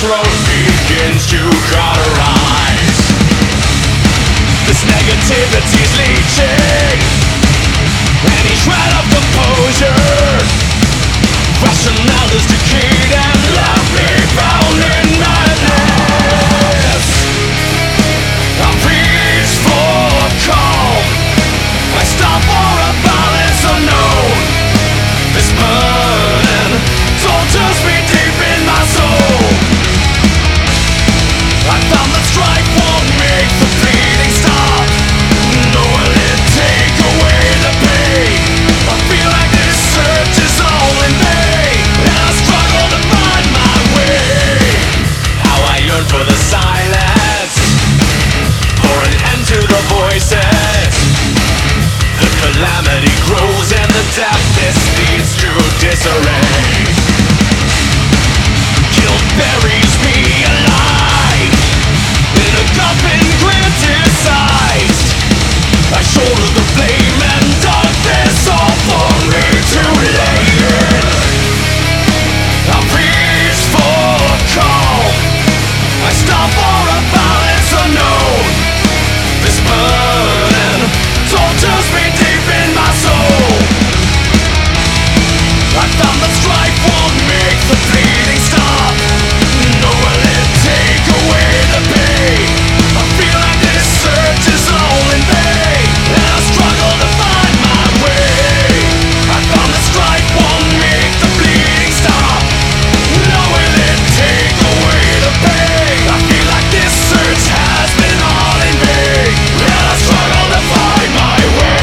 throat begins to cauterize. This negativity's leaching, and each shred of composure, rationale is decayed and left me bound in madness. A peaceful calm, I stop for a balance unknown. This burden tortures me deep in my soul. I found that strife won't make the bleeding stop, nor will it take away the pain. I feel like this search is all in vain, and I struggle to find my way. How I yearn for the silence, for an end to the voices. The calamity grows and the darkness leads to disarray. Guilt buries me alive in a coffin criticized. I shoulder the blame and darkness all for me to lay in. A peaceful calm, I stop for a balance unknown. This burden tortures me deep in my soul. I found that strife won't make the bleeding stop, nor will it take away the pain. I feel like this search is all in vain, and I struggle to find my way. I found that strife won't make the bleeding stop, nor will it take away the pain. I feel like this search has been all in vain, and I struggle to find my way.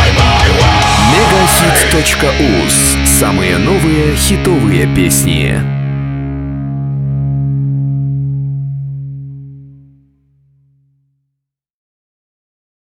Мегахит.уз. Самые новые хитовые песни.